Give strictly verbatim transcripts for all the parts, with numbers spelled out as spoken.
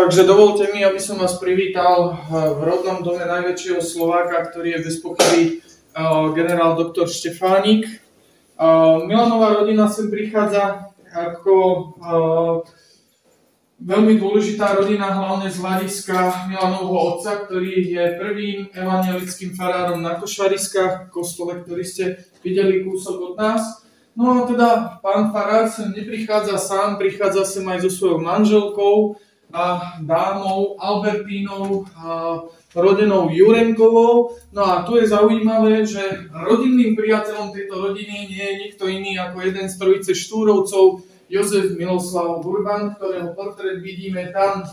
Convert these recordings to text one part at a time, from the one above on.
Takže dovolte mi, aby som vás privítal v rodnom dome najväčšieho Slováka, ktorý je bez pochyby generál doktor Štefánik. Milanová rodina sem prichádza ako veľmi dôležitá rodina, hlavne z hľadiska Milanovho otca, ktorý je prvým evanjelickým farárom na Košariskách, kostole, ktorý ste videli kúsok od nás. No a teda pán farár sem neprichádza sám, prichádza sem aj so svojou manželkou a dámou Albertínou, a rodenou Jurenkovou. No a tu je zaujímavé, že rodinným priateľom tejto rodiny nie je nikto iný ako jeden z trojice Štúrovcov, Jozef Miloslav Hurban, ktorého portrét vidíme tam.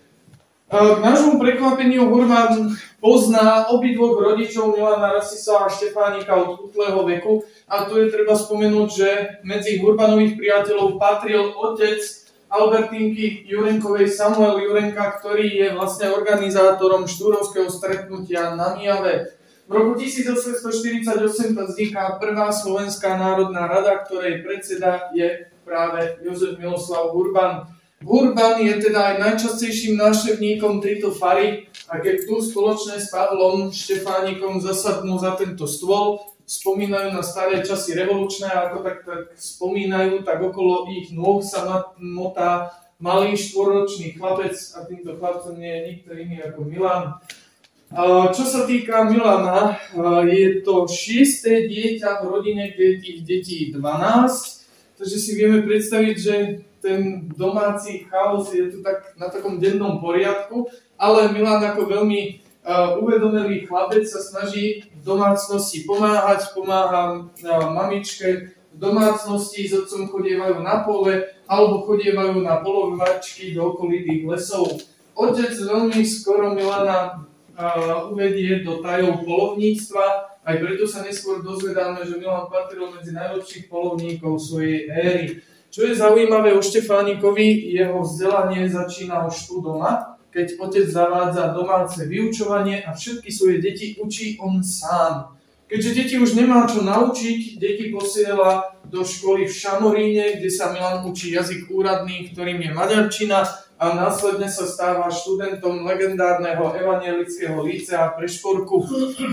K nášmu prekvapeniu Hurban pozná obidvoch rodičov Milana Rasisa a Štefánika od útleho veku. A tu je treba spomenúť, že medzi Hurbanových priateľov patril otec Albertínky Jurenkovej, Samuel Jurenka, ktorý je vlastne organizátorom štúrovského stretnutia na Mijave. V roku tisícosemstoštyridsaťosem vzniká prvá Slovenská národná rada, ktorej predseda je práve Jozef Miloslav Hurban. Hurban je teda aj najčastejším návštevníkom tejto fary a keď tu spoločne s Pavlom Štefánikom zasadnú za tento stôl, spomínajú na staré časy revolučné a ako tak, tak spomínajú, tak okolo ich nôh sa motá malý štvoročný chlapec a týmto chlapcom nie je nikto iný ako Milan. Čo sa týka Milana, je to šieste dieťa v rodine, kde je tých detí dvanásť, takže si vieme predstaviť, že ten domáci chaos je tu tak na takom dennom poriadku, ale Milan ako veľmi uh, uvedomelý chlapec sa snaží v domácnosti pomáhať, pomáha uh, mamičke v domácnosti, s otcom chodievajú na pole alebo chodievajú na polovačky do okolitých lesov. Otec veľmi skoro Milana uh, uvedie do tajov polovníctva, aj preto sa neskôr dozvedáme, že Milan patril medzi najlepších polovníkov svojej éry. Čo je zaujímavé o Štefánikovi, jeho vzdelanie začína už tu doma, keď otec zavádza domáce vyučovanie a všetky svoje deti učí on sám. Keďže deti už nemá čo naučiť, deti posiela do školy v Šamoríne, kde sa Milan učí jazyk úradný, ktorým je maďarčina, a následne sa stáva študentom legendárneho evanjelického lícea pre Šporku.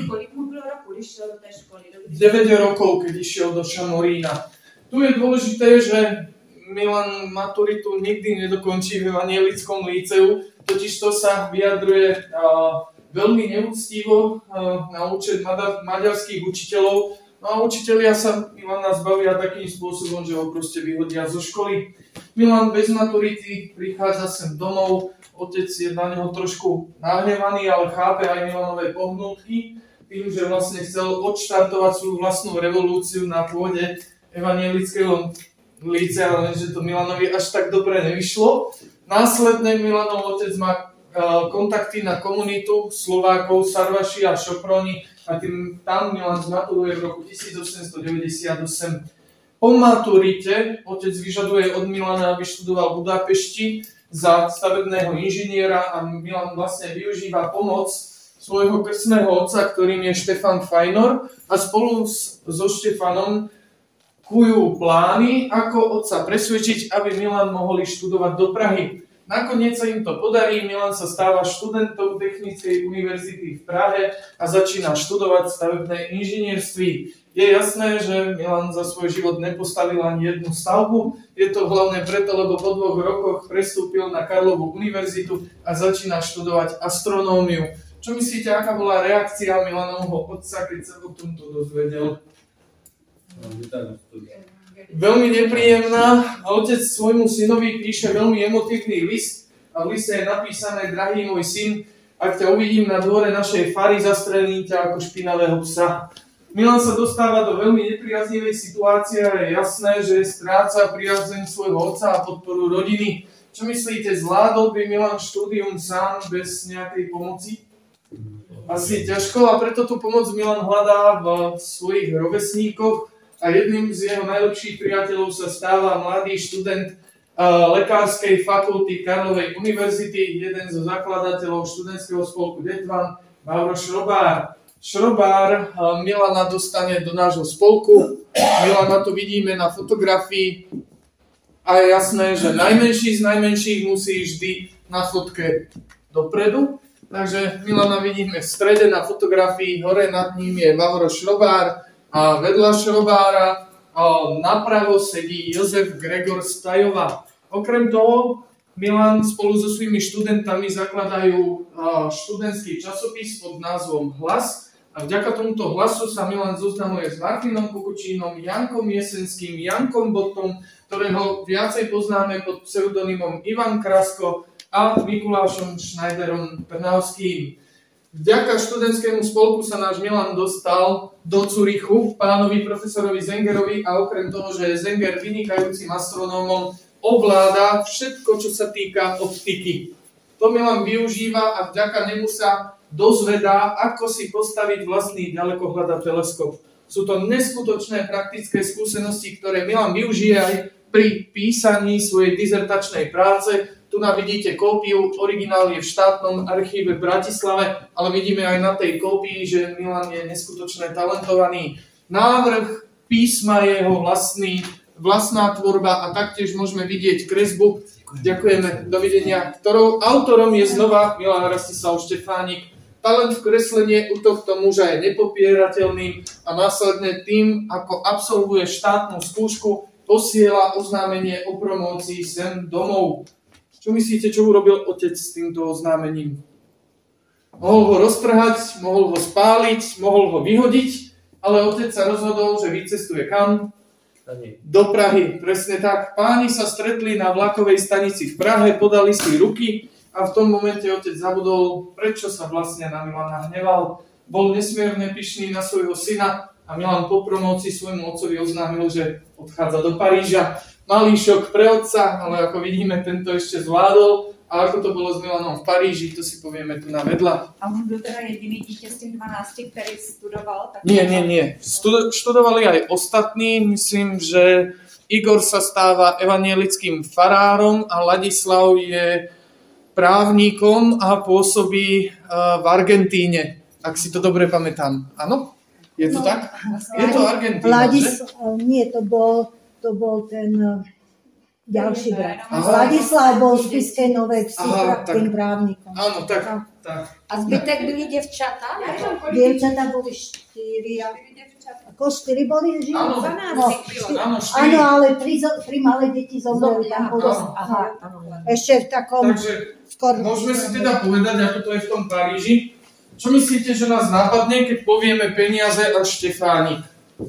deväť rokov, keď išiel do Šamorína. Tu je dôležité, že Milan maturitu nikdy nedokončí v evanjelickom líceu, totiž to sa vyjadruje uh, veľmi neúctivo uh, na účet maďarských učiteľov. No a učitelia sa Milana zbavia takým spôsobom, že ho proste vyhodia zo školy. Milan bez maturity prichádza sem domov, otec je na neho trošku nahnevaný, ale chápe aj Milanové pohnutky, tým, že vlastne chcel odštartovať svoju vlastnú revolúciu na pôde evanjelického lícea, lenže to Milanovi až tak dobre nevyšlo. Následne Milanov otec má kontakty na komunitu Slovákov, Sarvaši a Šoproni a tým tam Milan zmaturuje v roku tisícosemstodeväťdesiatosem. Po maturite otec vyžaduje od Milana, aby študoval v Budapešti za stavebného inžiniera a Milan vlastne využíva pomoc svojho krstného otca, ktorým je Štefan Fajnor, a spolu s, so Štefanom kujú plány, ako otca presvedčiť, aby Milan mohol ísť študovať do Prahy. Nakoniec sa im to podarí, Milan sa stáva študentom Technickej univerzity v Prahe a začína študovať stavebné inžinierství. Je jasné, že Milan za svoj život nepostavil ani jednu stavbu. Je to hlavne preto, lebo po dvoch rokoch prestúpil na Karlovu univerzitu a začína študovať astronómiu. Čo myslíte, aká bola reakcia Milanovho otca, keď sa o tomto dozvedel? Veľmi nepríjemná. Otec svojmu synovi píše veľmi emotívny list a v liste je napísané: drahý môj syn, ak ťa uvidím na dvore našej fary, zastrelím ťa ako špinavého psa. Milan sa dostáva do veľmi nepriaznivej situácie a je jasné, že stráca priazeň svojho otca a podporu rodiny. Čo myslíte, zvládol by Milan štúdium sám bez nejakej pomoci? Asi ťažko, a preto tú pomoc Milan hľadá v svojich rovesníkoch a jedným z jeho najlepších priateľov sa stáva mladý študent uh, lekárskej fakulty Karlovej univerzity, jeden zo zakladateľov študentského spolku Detvan, Mauro Šrobár. Šrobár uh, Milana dostane do nášho spolku. Milana tu vidíme na fotografii a je jasné, že najmenší z najmenších musí vždy na fotke dopredu. Takže Milana vidíme v strede na fotografii, hore nad ním je Vavro Šrobár a vedľa Šrobára a napravo sedí Jozef Gregor Stajová. Okrem toho Milan spolu so svojimi študentami zakladajú študentský časopis pod názvom Hlas a vďaka tomuto Hlasu sa Milan zoznamuje s Martinom Kukučínom, Jankom Jesenským, Jankom Botom, ktorého viacej poznáme pod pseudonymom Ivan Krasko a Mikulášom Schneiderom Trnavským. Vďaka študentskému spolku sa náš Milan dostal do Curychu pánovi profesorovi Zengerovi a okrem toho, že je Zenger vynikajúcim astronómom, ovláda všetko, čo sa týka optiky. To Milan využíva a vďaka nemu sa dozvedá, ako si postaviť vlastný ďalekohľad a teleskop. Sú to neskutočné praktické skúsenosti, ktoré Milan využije aj pri písaní svojej dizertačnej práce. Tu nám vidíte kópiu, originál je v štátnom archíve v Bratislave, ale vidíme aj na tej kópii, že Milan je neskutočne talentovaný. Návrh písma je jeho vlastný, vlastná tvorba a taktiež môžeme vidieť kresbu. Ďakujeme, dovidenia. Ktorou autorom je znova Milan Rastislav Štefánik. Talent v kreslení u tohto muža je nepopierateľný a následne tým, ako absolvuje štátnu skúšku, posiela oznámenie o promócii sem domov. Čo myslíte, čo urobil otec s týmto oznámením? Mohol ho roztrhať, mohol ho spáliť, mohol ho vyhodiť, ale otec sa rozhodol, že vycestuje kam? Do Prahy, presne tak. Páni sa stretli na vlakovej stanici v Prahe, podali si ruky a v tom momente otec zabudol, prečo sa vlastne na Milana hneval. Bol nesmierne pyšný na svojho syna a Milan po promócii svojmu otcovi oznámil, že odchádza do Paríža. Malý šok pre otca, ale ako vidíme, tento ešte zvládol. A ako to bolo s Milanom v Paríži, to si povieme tu na vedľa. A on byl teda jediný dítě z těch dvanácti, který studoval? Tak nie, nie, nie. Stud- študovali aj ostatní. Myslím, že Igor sa stáva evanielickým farárom a Ladislav je právnikom a pôsobí uh, v Argentíne, ak si to dobre pamätám. Áno? Je to no, tak? Je to Argentína, Ladis- že? Nie, to bol... To bol ten ďalší brat. Vladislav bol z Spišskej Novej Vsi tým právnikom. Áno, tak, tak. A zbytek byli děvčata? Dievčatá boli štyri. Ako štyri boli živí? Áno, no, áno, ale tri, tri malé deti zomreli. Tam bolo, aha, ešte v takom... Takže skôr, môžeme si teda povedať, ako to je v tom Paríži. Čo myslíte, že nás napadne, keď povieme peniaze a Štefánik?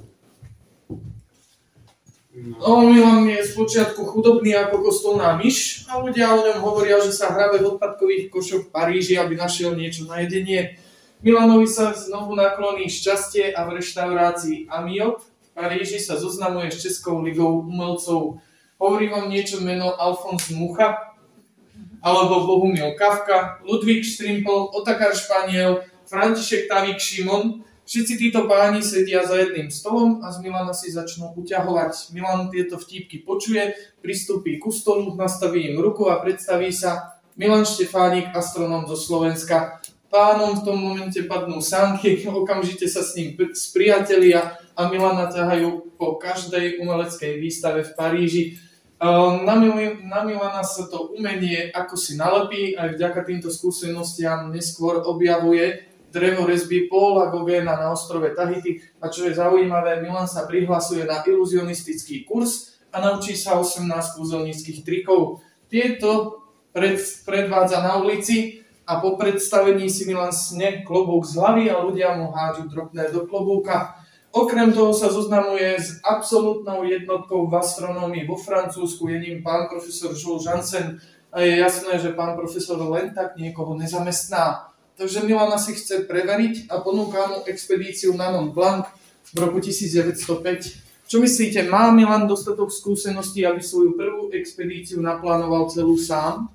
No, Milan je spočiatku chudobný ako kostolná myš a ľudia o ňom hovoria, že sa hrabe v odpadkových košoch v Paríži, aby našiel niečo na jedenie. Milanovi sa znovu nakloní šťastie a v reštaurácii Amiot v Paríži sa zoznamuje s Českou ligou umelcov. Hovorí vám niečo meno Alfons Mucha, alebo Bohumil Kafka, Ludvík Štrimpel, Otakar Španiel, František Tavík Šimon. Všetci títo páni sedia za jedným stolom a z Milana si začnú uťahovať. Milan tieto vtípky počuje, pristúpi ku stolu, nastaví im ruku a predstaví sa Milan Štefánik, astronóm zo Slovenska. Pánom v tom momente padnú sánky, okamžite sa s ním spriatelia a Milana ťahajú po každej umeleckej výstave v Paríži. Na, Mil- na Milana sa to umenie ako si nalepí, aj vďaka týmto skúsenostiam neskôr objavuje drevorezby Paula Gauguina na ostrove Tahiti. A čo je zaujímavé, Milan sa prihlasuje na iluzionistický kurz a naučí sa osemnásť kúzelníckych trikov. Tieto pred, predvádza na ulici a po predstavení si Milan sne klobúk z hlavy a ľudia mu hádžu drobné do klobúka. Okrem toho sa zoznamuje s absolútnou jednotkou v astronómii vo Francúzsku, je ním pán profesor Jules Janssen a je jasné, že pán profesor len tak niekoho nezamestná. Takže Milana si chce preveriť a ponúka mu expedíciu na Mont Blanc v roku devätnásťstopäť. Čo myslíte, má Milan dostatok skúseností, aby svoju prvú expedíciu naplánoval celú sám?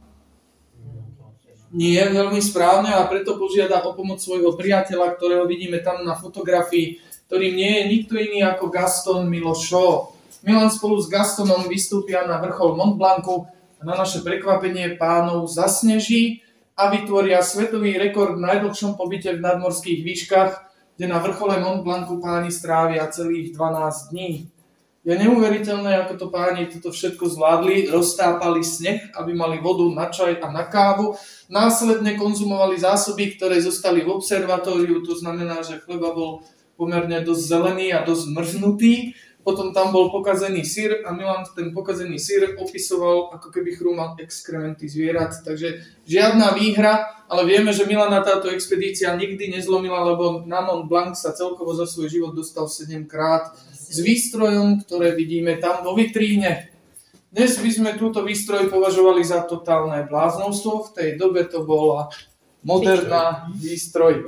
Nie, veľmi správne a preto požiada o pomoc svojho priateľa, ktorého vidíme tam na fotografii, ktorým nie je nikto iný ako Gaston Milošo. Milan spolu s Gastonom vystúpia na vrchol Mont Blancu a na naše prekvapenie pánov zasneží a vytvoria svetový rekord v najdlhšom pobyte v nadmorských výškach, kde na vrchole Mont Blancu páni strávia celých dvanásť dní. Je neuveriteľné, ako to páni toto všetko zvládli, roztápali sneh, aby mali vodu na čaj a na kávu, následne konzumovali zásoby, ktoré zostali v observatóriu, to znamená, že chleba bol pomerne dosť zelený a dosť mrznutý, potom tam bol pokazený syr a Milan ten pokazený syr opisoval, ako keby chrúmal exkrementy zvierat, takže žiadna výhra, ale vieme, že Milana táto expedícia nikdy nezlomila, lebo na Mont Blanc sa celkovo za svoj život dostal sedemkrát s výstrojom, ktoré vidíme tam vo vitríne. Dnes by sme túto výstroj považovali za totálne bláznovstvo, v tej dobe to bola moderná výstroj.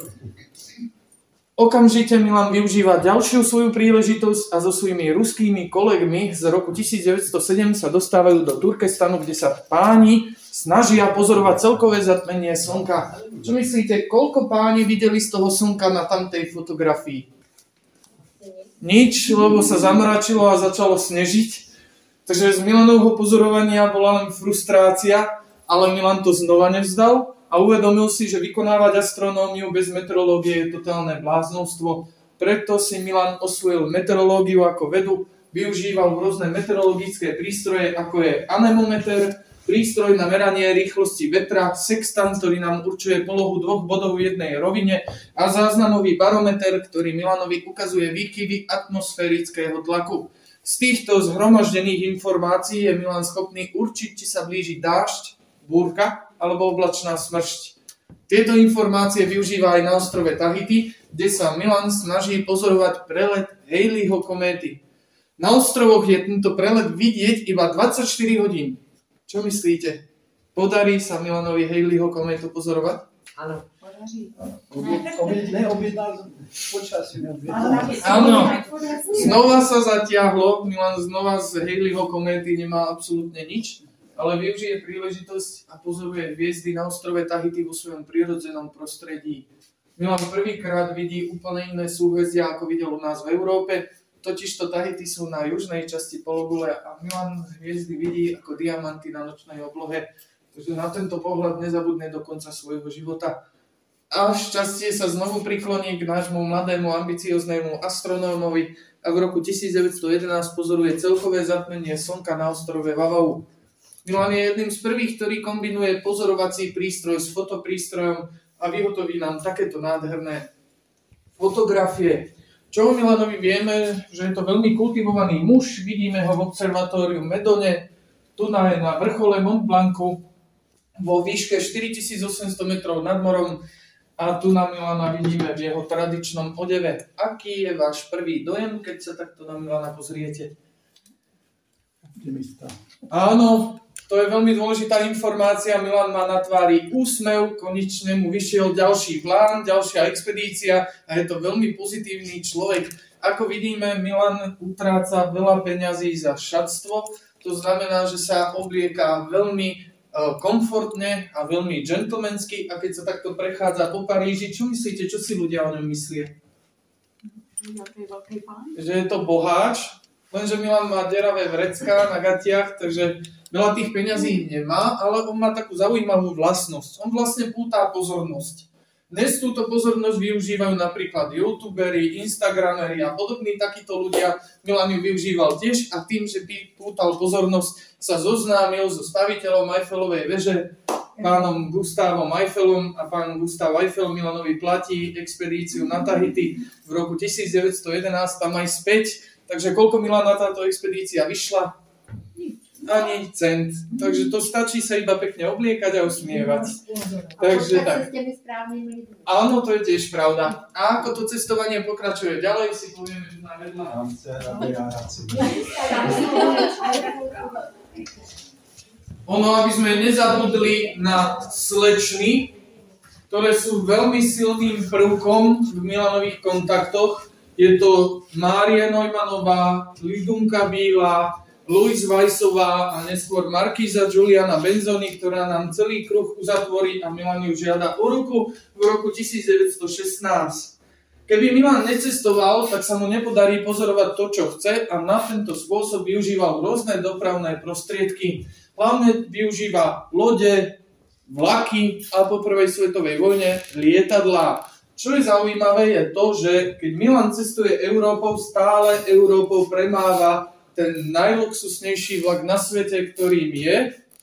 Okamžite Milan využíva ďalšiu svoju príležitosť a so svojimi ruskými kolegmi z roku tisícdeväťstosedem sa dostávajú do Turkestanu, kde sa páni snažia pozorovať celkové zatmenie slnka. Čo myslíte, koľko páni videli z toho slnka na tamtej fotografii? Nič, lebo sa zamračilo a začalo snežiť. Takže z Milanovho pozorovania bola len frustrácia, ale Milan to znova nevzdal a uvedomil si, že vykonávať astronómiu bez meteorológie je totálne bláznovstvo. Preto si Milan osvojil meteorológiu ako vedu, využíval rôzne meteorologické prístroje, ako je anemometer, prístroj na meranie rýchlosti vetra, sextant, ktorý nám určuje polohu dvoch bodov v jednej rovine a záznamový barometer, ktorý Milanovi ukazuje výkyvy atmosférického tlaku. Z týchto zhromaždených informácií je Milan schopný určiť, či sa blíži dážď, búrka alebo oblačná smršť. Tieto informácie využíva aj na ostrove Tahiti, kde sa Milan snaží pozorovať prelet Halleyho kométy. Na ostrovoch je tento prelet vidieť iba dvadsaťštyri hodín. Čo myslíte? Podarí sa Milanovi Halleyho kométu pozorovať? Áno. Podarí. Neobjednal počasí. Áno. Znova sa zatiahlo. Milan znova z Halleyho kométy nemá absolútne nič, ale využije príležitosť a pozoruje hviezdy na ostrove Tahiti vo svojom prirodzenom prostredí. Milan prvýkrát vidí úplne iné súhvezdia, ako videl u nás v Európe. Totižto Tahiti sú na južnej časti pologule a Milan hviezdy vidí ako diamanty na nočnej oblohe, takže na tento pohľad nezabudne do konca svojho života. A šťastie sa znovu prikloní k nášmu mladému, ambicioznému astronómovi a v roku tisícdeväťstojedenásť pozoruje celkové zatmenie slnka na ostrove Vavau. Milan je jedným z prvých, ktorý kombinuje pozorovací prístroj s fotoprístrojom a vyhotoví nám takéto nádherné fotografie. Čo o Milanovi vieme, že je to veľmi kultivovaný muž, vidíme ho v observatóriu Medone, tu na, na vrchole Mont Blancu, vo výške štyritisícosemsto metrov nad morom a tu na Milana vidíme v jeho tradičnom odeve. Aký je váš prvý dojem, keď sa takto na Milana pozriete? Áno, to je veľmi dôležitá informácia. Milan má na tvári úsmev, konečne mu vyšiel ďalší plán, ďalšia expedícia a je to veľmi pozitívny človek. Ako vidíme, Milan utráca veľa peňazí za šatstvo, to znamená, že sa oblieka veľmi komfortne a veľmi džentlmensky a keď sa takto prechádza po Paríži, čo myslíte, čo si ľudia o ňom myslia? Že je to boháč, lenže Milan má deravé vrecká na gatiach, takže veľa tých peňazí nemá, ale on má takú zaujímavú vlastnosť. On vlastne pútá pozornosť. Dnes túto pozornosť využívajú napríklad youtuberi, instagrameri a podobní takíto ľudia. Milan ju využíval tiež a tým, že pútal pozornosť, sa zoznámil so staviteľom Eiffelovej veže, pánom Gustavom Eiffelom a pán Gustav Eiffel Milanovi platí expedíciu na Tahiti v roku tisícdeväťstojedenásť tam aj späť. Takže koľko Milana táto expedícia vyšla? Ani cent. Takže to stačí sa iba pekne obliekať a usmievať. Takže tak. Áno, to je tiež pravda. A ako to cestovanie pokračuje ďalej, si povieme, že na vedľa. Ono, aby sme nezabudli na slečny, ktoré sú veľmi silným prvkom v Milanových kontaktoch. Je to Mária Neumannová, Lidunka Bílá, Louise Weissová a neskôr Markíza Giuliana Benzoni, ktorá nám celý kruh uzatvorí a Milan ju žiada o ruku v roku tisícdeväťstošestnásť. Keby Milan necestoval, tak sa mu nepodarí pozorovať to, čo chce a na tento spôsob využíval rôzne dopravné prostriedky. Hlavne využíva lode, vlaky a po prvej svetovej vojne lietadlá. Čo je zaujímavé je to, že keď Milan cestuje Európou, stále Európou premáva ten najluxusnejší vlak na svete, ktorým je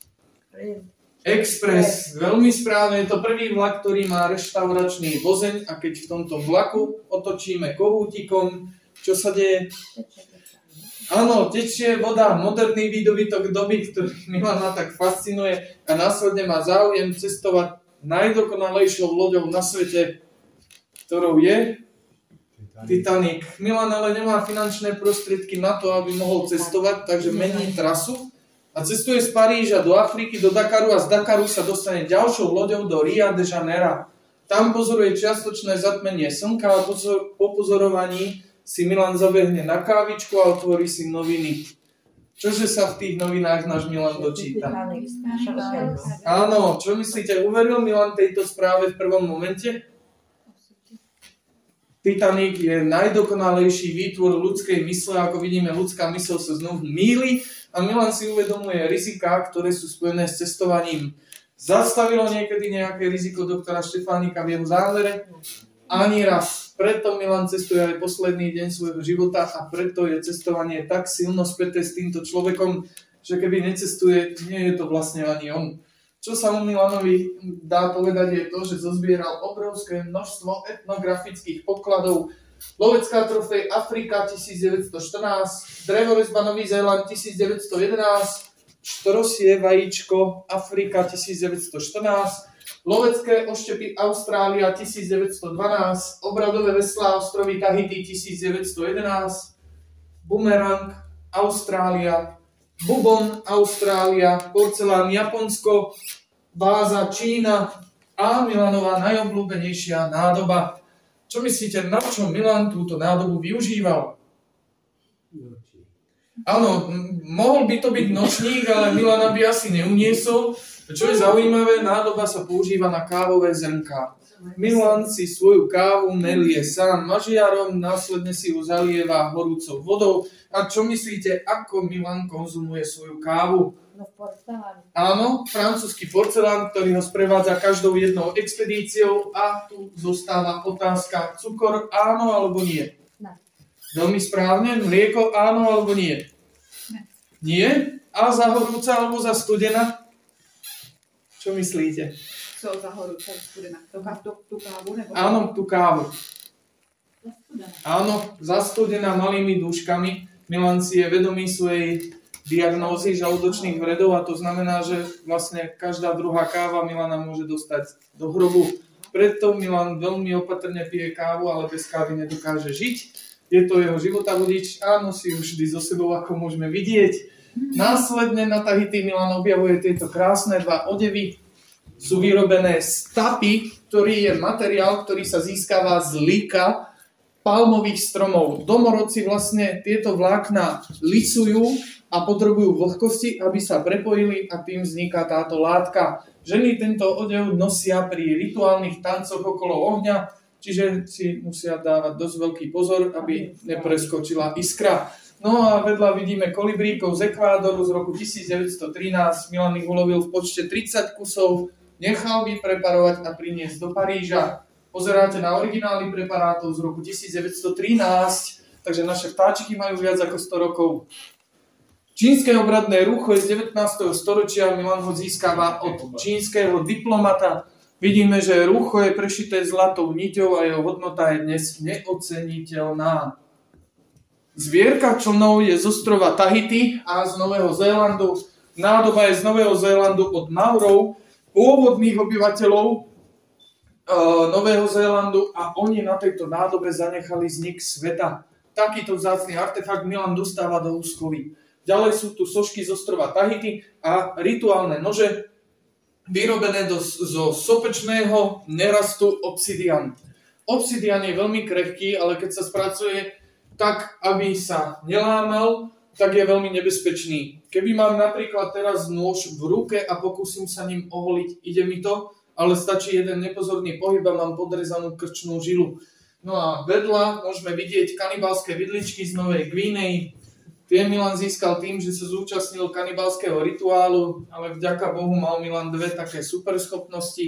Express. Veľmi správne, je to prvý vlak, ktorý má reštauračný vozeň a keď v tomto vlaku otočíme kohútikom, čo sa deje? Áno, tečie voda, moderný výdobytok doby, ktorý Milana tak fascinuje a následne má záujem cestovať najdokonalejšou loďou na svete, ktorou je Titanic. Milan ale nemá finančné prostriedky na to, aby mohol cestovať, takže mení trasu a cestuje z Paríža do Afriky, do Dakaru a z Dakaru sa dostane ďalšou loďou do Ria de Janeiro. Tam pozoruje čiastočné zatmenie slnka a po pozorovaní si Milan zabehne na kávičku a otvorí si noviny. Čože sa v tých novinách náš Milan dočíta? Áno, čo myslíte, uveril Milan tejto správe v prvom momente? Titanic je najdokonalejší výtvor ľudskej mysle, ako vidíme, ľudská mysl sa znovu mýli a Milan si uvedomuje riziká, ktoré sú spojené s cestovaním. Zastavilo niekedy nejaké riziko doktora Štefánika v jeho závere? Ani raz. Preto Milan cestuje aj posledný deň svojho života a preto je cestovanie tak silno späté s týmto človekom, že keby necestuje, nie je to vlastne ani on. Čo sa mu Milanovi dá povedať je to, že zozbieral obrovské množstvo etnografických podkladov. Lovecká trofej Afrika tisícdeväťstoštrnásť, drevorezba Nový Zéland tisícdeväťstojedenásť, štorosie vajíčko Afrika tisícdeväťstoštrnásť, lovecké oštepy Austrália tisícdeväťstodvanásť, obradové veslá ostrovy Tahiti tisícdeväťstojedenásť, bumerang Austrália, bubon Austrália, porcelán Japonsko, váza Čína a Milanova najobľúbenejšia nádoba. Čo myslíte, na čo Milan túto nádobu využíval? Áno, mohol by to byť nočník, ale Milana by asi neuniesol. Čo je zaujímavé, nádoba sa používa na kávové zrnká. Milan si svoju kávu melie sám mažiarom, následne si ju zalieva horúcou vodou. A čo myslíte, ako Milan konzumuje svoju kávu? No v porceláne. Áno, francúzsky porcelán, ktorý ho sprevádza každou jednou expedíciou a tu zostáva otázka, cukor áno alebo nie? Ne. Veľmi správne, mlieko áno alebo nie? Ne. Nie? A za horúca alebo za studená? Čo myslíte? Co za horúca studená? Tú, tú, tú kávu? Nebo... Áno, tú kávu. Áno, zastudená malými dúškami. Milan si je vedomý svojej diagnózy žalúdočných vredov a to znamená, že vlastne každá druhá káva Milana môže dostať do hrobu. Preto Milan veľmi opatrne pije kávu, ale bez kávy nedokáže žiť. Je to jeho životavodič a nosí ju vždy so sebou, ako môžeme vidieť. Následne na Tahiti Milan objavuje tieto krásne dva odevy. Sú vyrobené z tapy, ktorý je materiál, ktorý sa získava z líka palmových stromov. Domorodci vlastne tieto vlákna licujú a potrebujú vlhkosti, aby sa prepojili a tým vzniká táto látka. Ženy tento odev nosia pri rituálnych tancoch okolo ohňa, čiže si musia dávať dosť veľký pozor, aby nepreskočila iskra. No a vedľa vidíme kolibríkov z Ekvádoru z roku tisícdeväťstotrinásť. Milan ich ulovil v počte tridsať kusov, nechal vypreparovať a priniesť do Paríža. Pozeráte na originály preparátov z roku tisícdeväťstotrinásť, takže naše vtáčiky majú viac ako sto rokov. Čínske obradné rúcho je z devätnásteho storočia, Milan ho získava od čínskeho diplomata. Vidíme, že rúcho je prešité zlatou niťou a jeho hodnota je dnes neoceniteľná. Zvierka člnov je z ostrova Tahiti a z Nového Zélandu. Nádoba je z Nového Zélandu od Maurov, pôvodných obyvateľov Nového Zélandu a oni na tejto nádobe zanechali vznik sveta. Takýto vzácny artefakt Milan dostáva do úschovy. Ďalej sú tu sošky z ostrova Tahiti a rituálne nože vyrobené do, zo sopečného nerastu obsidian. Obsidian je veľmi krehký, ale keď sa spracuje tak, aby sa nelámal, tak je veľmi nebezpečný. Keby mám napríklad teraz nôž v ruke a pokúsim sa ním oholiť, ide mi to, ale stačí jeden nepozorný pohyb a mám podrezanú krčnú žilu. No a vedľa môžeme vidieť kanibalské vidličky z Novej Guinei. Tie Milan získal tým, že sa zúčastnil kanibalského rituálu, ale vďaka Bohu mal Milan dve také superschopnosti.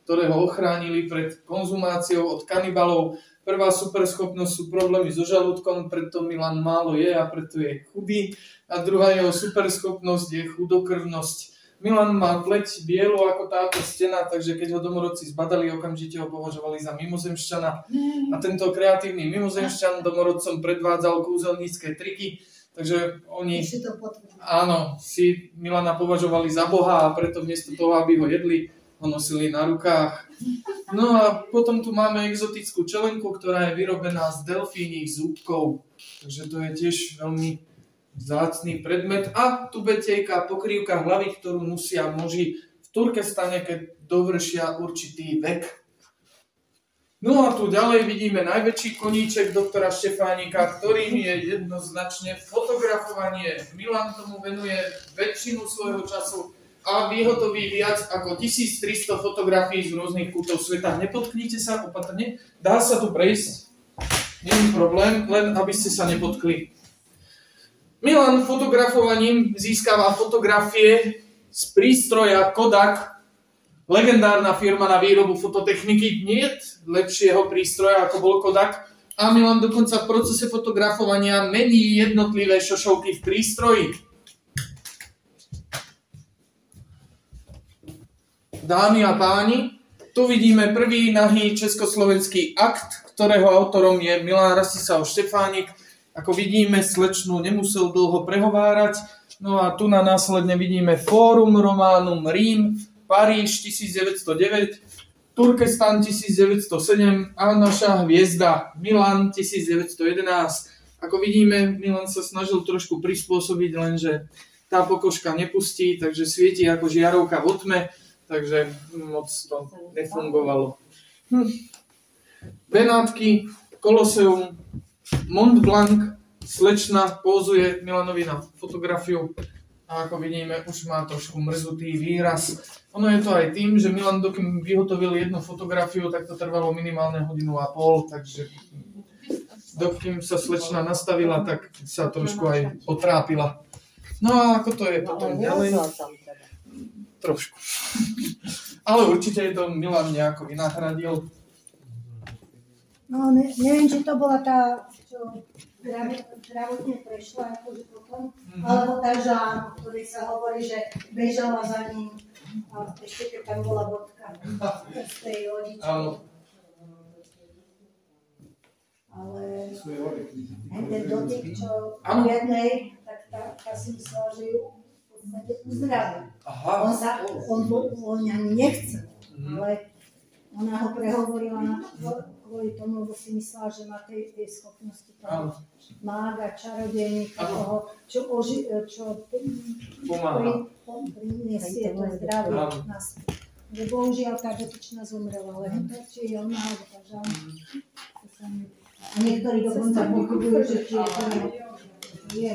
ktoré ho ochránili pred konzumáciou od kanibalov. Prvá superschopnosť sú problémy so žalúdkom, preto Milan málo je a preto je chudý. A druhá jeho superschopnosť je chudokrvnosť. Milan má pleť bielu ako táto stena, takže keď ho domorodci zbadali, okamžite ho považovali za mimozemšťana. A tento kreatívny mimozemšťan domorodcom predvádzal kúzelnícke triky, takže oni áno, si Milana považovali za boha a preto miesto toho, aby ho jedli, ho nosili na rukách. No a potom tu máme exotickú čelenku, ktorá je vyrobená z delfíních zúbkov. Takže to je tiež veľmi vzácny predmet. A tu betejka, pokrývka hlavy, ktorú nosia muži v Turkestane, keď dovršia určitý vek. No a tu ďalej vidíme najväčší koníček doktora Štefánika, ktorým je jednoznačne fotografovanie. Milan tomu venuje väčšinu svojho času a vyhotoví viac ako tisíctristo fotografií z rôznych kútov sveta. Nepotknite sa, opatrne, dá sa tu prejsť, nie je problém, len aby ste sa nepotkli. Milan fotografovaním získava fotografie z prístroja Kodak, legendárna firma na výrobu fototechniky, nie je lepšieho prístroja ako bol Kodak. A Milan dokonca v procese fotografovania mení jednotlivé šošovky v prístroji. Dámy a páni, tu vidíme prvý nahý československý akt, ktorého autorom je Milan Rastislav Štefánik. Ako vidíme, slečnu nemusel dlho prehovárať. No a tu na následne vidíme Forum Romanum Rím, Paríž tisícdeväťstodeväť, Turkestan tisícdeväťstosedem a naša hviezda Milan tisícdeväťstojedenásť. Ako vidíme, Milan sa snažil trošku prispôsobiť, lenže tá pokožka nepustí, takže svieti ako žiarovka vo tme. Takže moc to nefungovalo. Hm. Benátky, Koloseum, Mont Blanc, slečna pózuje Milanovi na fotografiu a ako vidíme, už má trošku mrzutý výraz. Ono je to aj tým, že Milan dokým vyhotovil jednu fotografiu, tak to trvalo minimálne hodinu a pol, takže dokým sa slečna nastavila, tak sa trošku aj potrápila. No a ako to je potom ďalej? Trošku. Ale určite je to Milan nejako vynahradil. No, ne, neviem, či to bola tá, čo zdravotne prešla, akože potom, mm-hmm. alebo tá Žán, o ktorej sa hovorí, že bežala za ním a ešte keď tam bola bodka z tej lodičky. Áno. Ale ten dotyk, čo v jednej, tak tá, tá si myslela, že ju uzdraví. On sa, on, on ani nechce, mm. ale ona ho prehovorila na, kvôli tomu, lebo si myslela, že má tej, tej schopnosti toho mága, čarodejníka, toho, čo, oži, čo pomáha. Priniesie to zdravie nás. Že bohužiaľ tá dotyčná zomrela, ale či je ona, alebo tá žal. A niektorí dokonca pochybujú, že či je to je.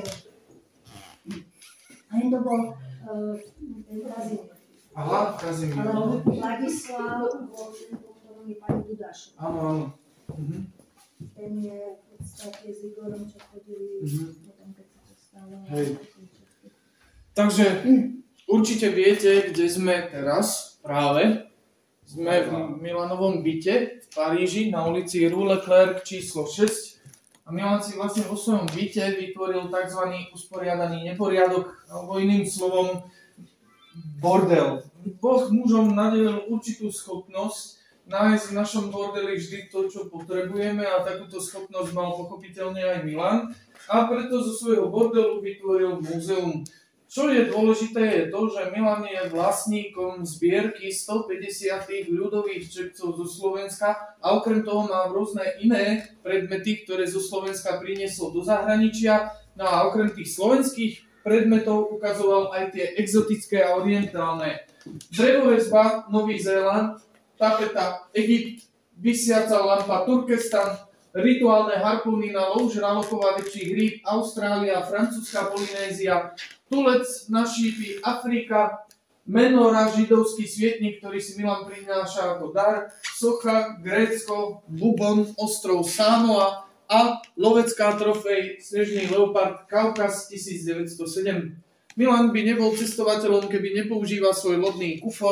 A to bol uh, ten Kazimír. Aha, Kazimír. Ale Vladislav bol ten, po ktorom je pani Dudášová. Áno, áno. Mhm. Ten je v podstate s Igorom, čo chodili mhm. potom, keď sa to stalo. Hej. Takže určite viete, kde sme teraz práve. Sme v Milanovom byte v Paríži na ulici Rue Leclerc číslo šesť. A Milan si vlastne vo svojom byte vytvoril tzv. Usporiadaný neporiadok, alebo iným slovom bordel. Boh mužom nadelil určitú schopnosť nájsť v našom bordeli vždy to, čo potrebujeme a takúto schopnosť mal pochopiteľne aj Milan. A preto zo svojho bordelu vytvoril múzeum. Čo je dôležité je to, že Milan je vlastníkom zbierky stopäťdesiat ľudových čepcov zo Slovenska a okrem toho má rôzne iné predmety, ktoré zo Slovenska priniesol do zahraničia. No a okrem tých slovenských predmetov ukazoval aj tie exotické a orientálne. Drevorezba Nový Zéland, tapeta Egypt, visiaca lampa Turkestan, rituálne harpúny na lov žralokov a väčších rýb Austrália, francúzska Polynézia, tulec na šípy Afrika, menora židovský svietnik, ktorý si Milan prináša ako dar, socha Grécko, Bubon, ostrov Samoa a lovecká trofej snežný leopard Kaukaz tisícdeväťstosedem. Milan by nebol cestovateľom, keby nepoužíval svoj lodný kufor,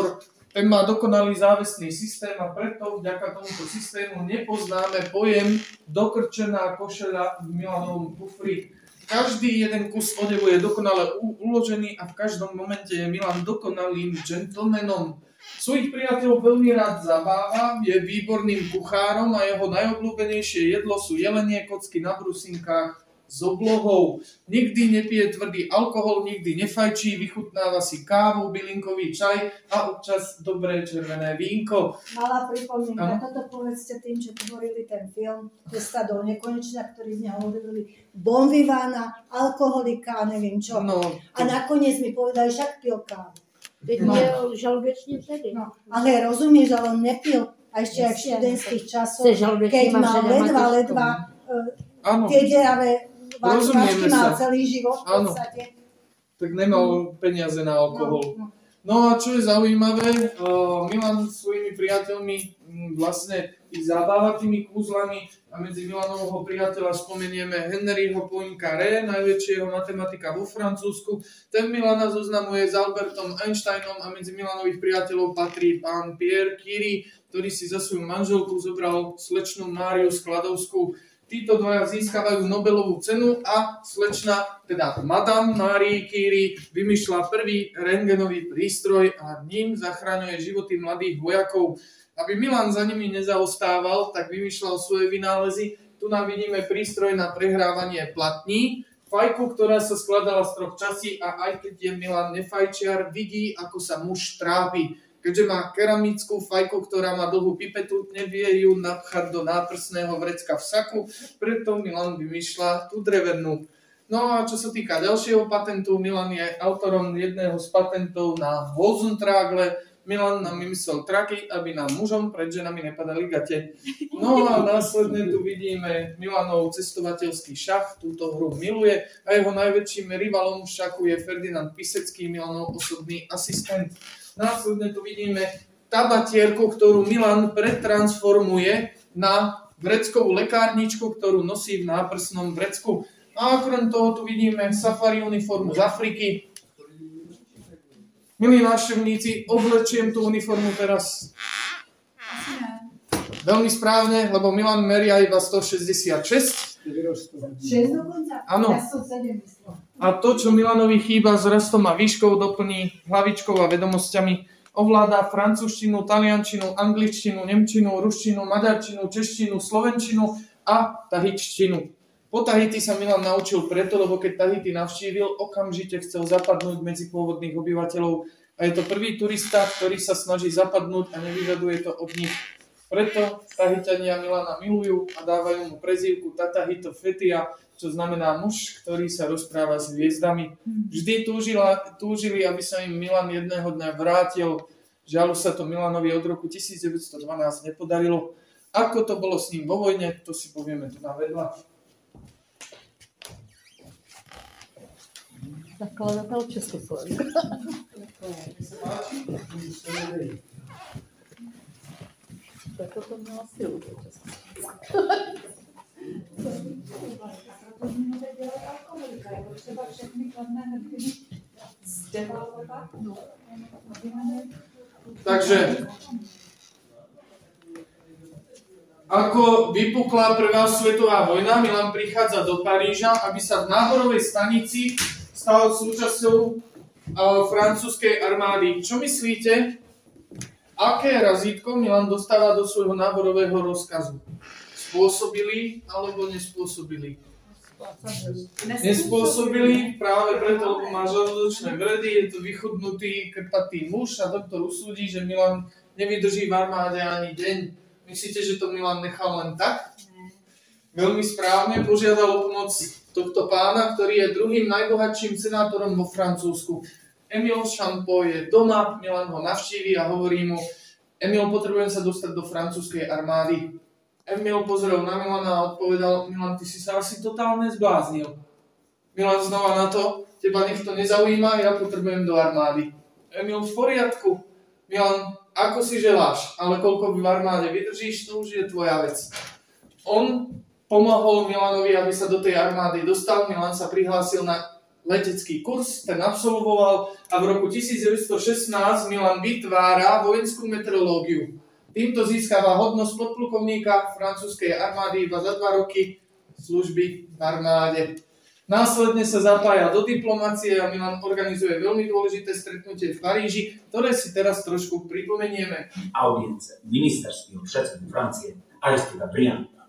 ten má dokonalý závesný systém a preto vďaka tomuto systému nepoznáme pojem dokrčená košeľa v Milanovom kufri. Každý jeden kus odevu je dokonale uložený a v každom momente je Milan dokonalým gentlemanom. Svojich priateľov veľmi rád zabáva, je výborným kuchárom a jeho najobľúbenejšie jedlo sú jelenie kocky na brusinkách s oblohou. Nikdy nepije tvrdý alkohol, nikdy nefajčí, vychutnáva si kávu, bylinkový čaj a občas dobré červené vínko. Malá pripomienka, toto povedzte tým, čo tvorili ten film Cesta do nekonečna, ktorý z neho urobili bonvivána, alkoholika a neviem čo. No, a nakoniec mi povedali, však pil kávu. Teď no. Měl žaludečný vředy. No, ale rozumieš, ale on nepil a ešte aj v študentských časoch, keď mal ledva, ledva uh, tie deravé vážky mal celý život v podstate. Tak nemal peniaze na alkohol. No, no. no a čo je zaujímavé, uh, Milan s svojimi priateľmi m, vlastne ich zabáva tými kúzlami a medzi Milanovho priateľa spomenieme Henryho Poincaré, najväčšieho matematika vo Francúzsku. Ten Milana zoznamuje s Albertom Einsteinom a medzi Milanových priateľov patrí pán Pierre Curie, ktorý si za svoju manželku zobral slečnú Máriu Skladovskú. Títo dvaja získavajú Nobelovú cenu a slečna, teda Madame Marie Curie, vymýšľa prvý rentgenový prístroj a ním zachraňuje životy mladých vojakov. Aby Milan za nimi nezaostával, tak vymýšľal svoje vynálezy. Tu nám vidíme prístroj na prehrávanie platní, fajku, ktorá sa skladala z troch častí a aj keď je Milan nefajčiar, vidí, ako sa muž trápi. Keďže má keramickú fajku, ktorá má dlhú pipetu, nevie ju napchať do náprsného vrecka v saku, preto Milan vymýšľa tú drevernú. No a čo sa týka ďalšieho patentu, Milan je autorom jedného z patentov na Hosentrágle. Milan nám vymyslel traky, aby nám mužom pred ženami nepadali gate. No a následne tu vidíme Milanov cestovateľský šach, túto hru miluje a jeho najväčším rivalom v šachu je Ferdinand Pisecký, Milanov osobný asistent. Následne tu vidíme tabatierku, ktorú Milan pretransformuje na vreckovú lekárničku, ktorú nosí v náprsnom vrecku. A okrem toho tu vidíme safari uniformu z Afriky. Milí návštevníci, oblečiem tú uniformu teraz. Veľmi správne, lebo Milan meria iba stošesťdesiatšesť. šesť dokonca? Áno. A to, čo Milanovi chýba s rastom a výškou, doplní hlavičkou a vedomosťami. Ovláda francúzštinu, taliančinu, angličtinu, nemčinu, ruštinu, maďarčinu, češtinu, slovenčinu a tahitštinu. Po Tahiti sa Milan naučil preto, lebo keď Tahiti navštívil, okamžite chcel zapadnúť medzi pôvodných obyvateľov. A je to prvý turista, ktorý sa snaží zapadnúť a nevyžaduje to od nich. Preto Tahitania Milana milujú a dávajú mu prezývku Tatahito Fetia, čo znamená muž, ktorý sa rozpráva s hviezdami. Vždy túžila, túžili, aby sa im Milan jedného dňa vrátil. Žiaľ sa to Milanovi od roku devätnásťstodvanásť nepodarilo. Ako to bolo s ním vo vojne, to si povieme tu na vedľa. Zakladatel Československa. Tak to měla silu. Takže, ako vypukla prvá svetová vojna, Milan prichádza do Paríža, aby sa v náborovej stanici stal súčasťou uh, francúzskej armády. Čo myslíte? Aké razítko Milan dostáva do svojho náborového rozkazu? Spôsobili alebo nespôsobili? Nespôsobili, práve preto, lebo má žalúdočné vredy, je to vychudnutý, krpatý muž a doktor usúdi, že Milan nevydrží v armáde ani deň. Myslíte, že to Milan nechal len tak? Veľmi správne, požiadal o pomoc tohto pána, ktorý je druhým najbohatším senátorom vo Francúzsku. Emile Champeau je doma, Milan ho navštíví a hovorí mu: Emil, potrebujem sa dostať do francúzskej armády. Emil pozrel na Milana a odpovedal: Milan, ty si sa asi totálne zbláznil. Milan znova na to: teba nech to nezaujíma, ja potrebujem do armády. Emil: v poriadku. Milan: ako si želáš, ale koľko v armáde vydržíš, to už je tvoja vec. On pomohol Milanovi, aby sa do tej armády dostal. Milan sa prihlásil na letecký kurz, ten absolvoval a v roku tisícdeväťstošestnásť Milan vytvára vojenskú meteorológiu. Týmto získava hodnosť podplukovníka francúzskej armády iba za dva roky služby v armáde. Následne sa zapája do diplomácie a Milan organizuje veľmi dôležité stretnutie v Paríži, ktoré si teraz trošku pripomenieme. Audience ministerského předsedu Francie Aristida Brianda.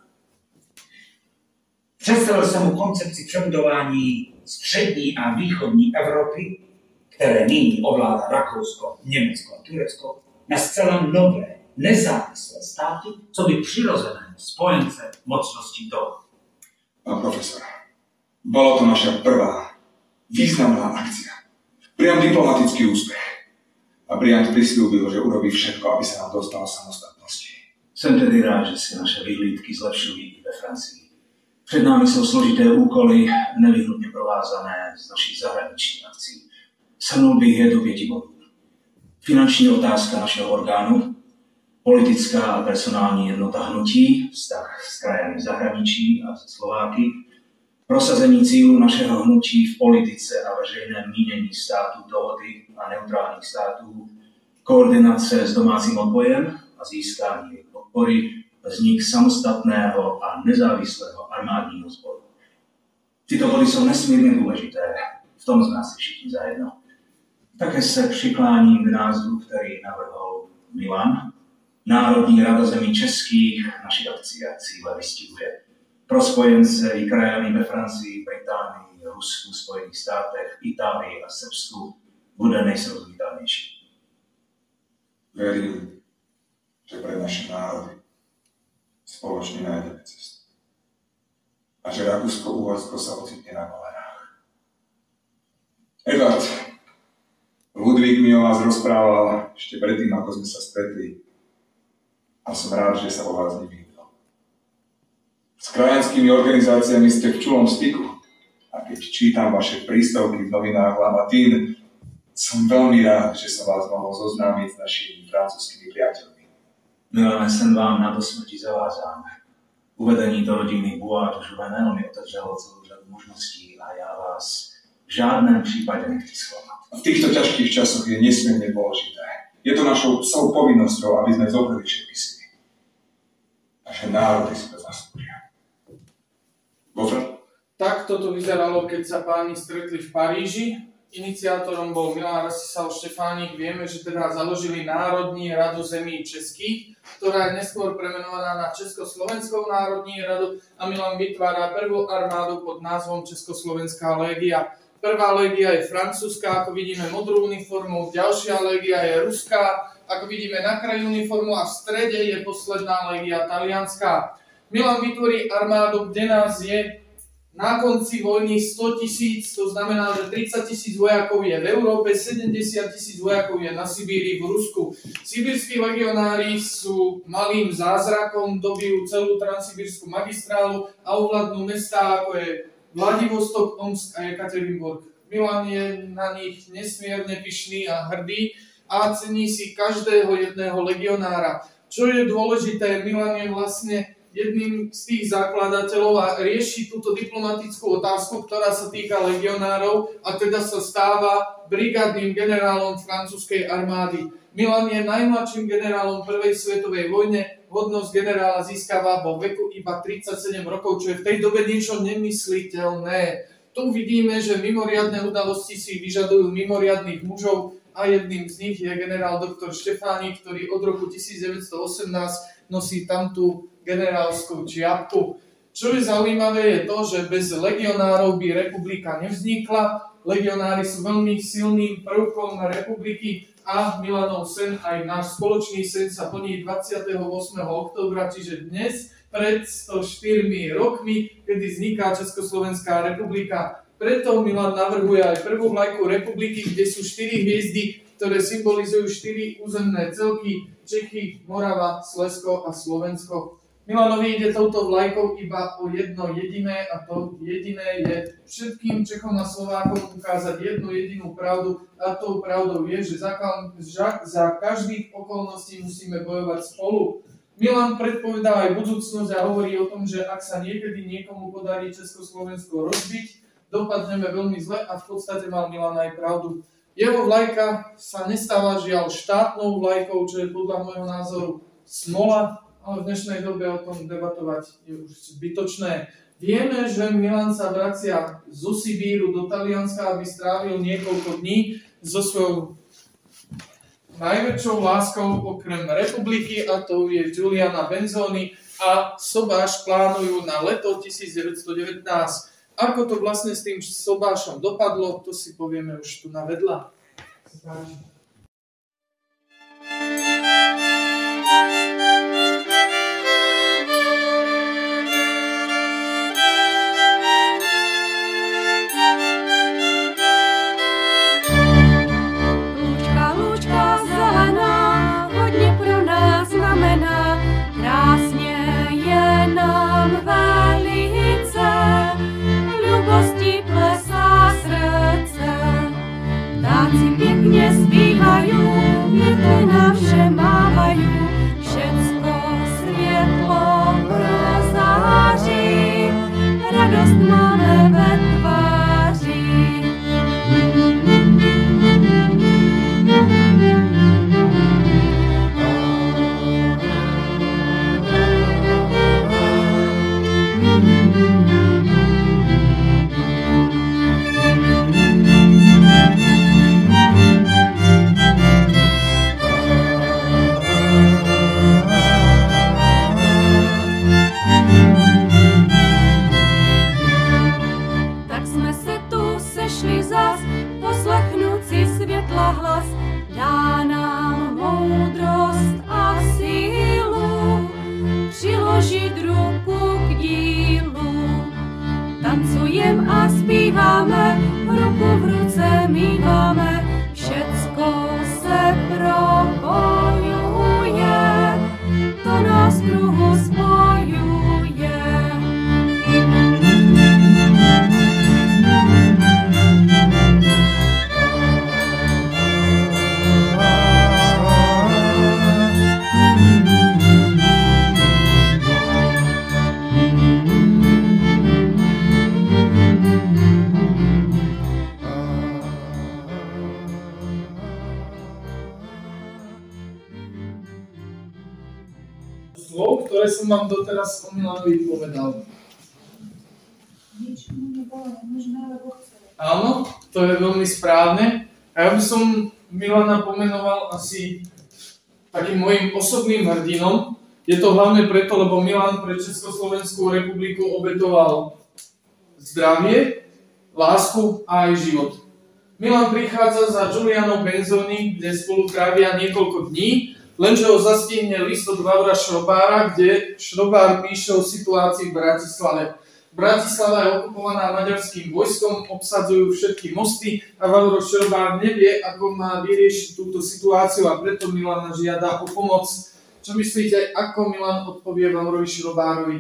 Představil jsem mu koncepci přebudování střední a východní Evropy, které nyní ovládá Rakousko, Německo a Turecko, na zcela nové, nezávislé státy, co by přirozené spojence mocností toho. Pán profesor, bola to naša prvá významná akcia. Priam diplomatický úspech. A Briand prislúbil, že urobí všetko, aby sa nám dostalo samostatnosti. Jsem tedy rád, že si naše vyhlídky zlepšují i ve Francii. Před námi jsou složité úkoly, nevyhnutně provázané s naší zahraniční akcí. Shrnul bych je do pěti bodů. Finanční otázka našeho orgánu, politická a personální jednota hnutí, vztah s krajem zahraničí a se Slováky, prosazení cílů našeho hnutí v politice a veřejném mínění států dohody a neutrálních států, koordinace s domácím odbojem a získání podpory, vznik samostatného a nezávislého armádního sboru. Tyto body jsou nesmírně důležité, v tom jsme asi všichni zajedno. Také se přikláním k názvu, který navrhl Milan. Národní rada zemí českých naši akci a cíle vystihuje. Pro spojence i krajany ve Francii, Británii, Rusku, Spojených státech, Itálii a Srbsku bude nejsrozumitelnější. Verím, že pre naše národy spoločne nájdeme cestu. A že Rakúsko-Uhorsko sa ocitne na kolenách. Edvard, Ludvík mi o vás rozprával ešte predtým, ako sme sa stretli. A som rád, že sa o vás nevyhýbal. S krajanskými organizáciami ste v čulom styku. A keď čítam vaše prístavky v novinách La Matin, som veľmi rád, že som vás mohol zoznámiť s našimi francúzskými priateľmi. Milane, jsem vám na to smrti zavázán. Uvedení do rodiny Bois de Jouvenel mi otevřelo celou řadu možností a já vás v žádném případě nechci zklamat. V týchto ťažkých časoch je nesmierne dôležité. Je to našou psou povinnosťou, aby sme zobrali všetky sily. Naše národy si to zaslúžia. Bofra? Tak toto vyzeralo, keď sa páni stretli v Paríži. Iniciátorom bol Milan Rastislav Štefánik. Vieme, že teda založili Národní radu zemí českých, ktorá je neskôr premenovaná na Československou národní radu a Milan vytvára prvú armádu pod názvom Československá légia. Prvá légia je francúzska, ako vidíme modrú uniformu, ďalšia légia je ruská, ako vidíme na kraji uniformu a v strede je posledná légia talianská. Milan vytvorí armádu, kde nás je na konci vojny sto tisíc, to znamená, že tridsať tisíc vojakov je v Európe, sedemdesiat tisíc vojakov je na Sibíri v Rusku. Sibírski legionári sú malým zázrakom, dobijú celú transsibírskú magistrálu a ovládnu mestá, ako je Vladivostok, Omsk a Jekaterinburg. Milan je na nich nesmierne pyšný a hrdý a cení si každého jedného legionára. Čo je dôležité, Milan je vlastne jedným z tých zakladateľov a rieši túto diplomatickú otázku, ktorá sa týka legionárov a teda sa stáva brigádnym generálom francúzskej armády. Milan je najmladším generálom prvej svetovej vojne, hodnosť generála získava vo veku iba tridsaťsedem rokov, čo je v tej dobe niečo nemysliteľné. Tu vidíme, že mimoriadne udalosti si vyžadujú mimoriadnych mužov a jedným z nich je generál doktor Štefánik, ktorý od roku devätnásťstoosemnásť nosí tamtú generálskú čiapku. Čo je zaujímavé je to, že bez legionárov by republika nevznikla. Legionári sú veľmi silným prvkom republiky a Milanov sen, aj náš spoločný sen sa plní dvadsiateho ôsmeho októbra, čiže dnes pred stoštyrmi rokmi, kedy vzniká Československá republika. Preto Milan navrhuje aj prvú vlajku republiky, kde sú štyri hviezdy, ktoré symbolizujú štyri územné celky: Čechy, Morava, Slezsko a Slovensko. Milanovi ide touto vlajkou iba o jedno jediné a to jediné je všetkým Čechom a Slovákom ukázať jednu jedinú pravdu a tou pravdou je, že za, za každých okolností musíme bojovať spolu. Milan predpovedá aj budúcnosť a hovorí o tom, že ak sa niekedy niekomu podarí Československo rozbiť, dopadneme veľmi zle a v podstate mal Milan aj pravdu. Jeho vlajka sa nestáva žiaľ štátnou vlajkou, čo je podľa môjho názoru smola, ale v dnešnej dobe o tom debatovať je už zbytočné. Vieme, že Milan sa vracia zo Sibíru do Talianska, aby strávil niekoľko dní so svojou najväčšou láskou okrem republiky, a to je Giuliana Benzoni, a sobáš plánujú na leto devätnásťstodevätnásť. Ako to vlastne s tým sobášom dopadlo, to si povieme už tu na vedľa. Lúčka, lúčka zelená, hodně pro nás znamená, krásně je nám velice, ľubosti plesá srdce. Ptáci pěkně zpívají, větry nám vše mávají, všecko světlo prozáří, radost máme ve tváři. Tak jsme se tu sešli zas, poslechnout si světla hlas, dá nám moudrost a sílu, přiložit ruku k dílu. Tancujem a zpíváme, ruku v ruce míváme, všecko se propojuje, to nás v kruhu spojuje. Slov, ktoré som vám doteraz o Milanovi povedal. Nič mu nebolo nemožné, lebo chcel. Áno, to je veľmi správne. A ja by som Milana pomenoval asi takým môjim osobným hrdinom. Je to hlavne preto, lebo Milan pre Československú republiku obetoval zdravie, lásku a aj život. Milan prichádza za Giulianou Benzoni, kde spolu trávia niekoľko dní, lenže ho zastihne list od Vavra Šrobára, kde Šrobár píše o situácii v Bratislave. Bratislava je okupovaná maďarským vojskom, obsadzujú všetky mosty a Vavro Šrobár nevie, ako má vyriešiť túto situáciu a preto Milana žiada o pomoc. Čo myslíte, ako Milan odpovie Vavrovi Šrobárovi?